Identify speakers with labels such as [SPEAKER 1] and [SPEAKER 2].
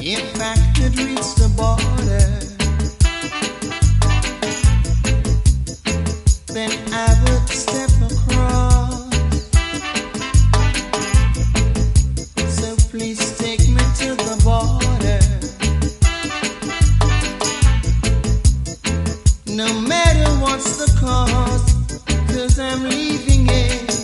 [SPEAKER 1] If I could reach the border, then I would step across. So please take me to the border. No matter what's the cost, 'cause I'm leaving it.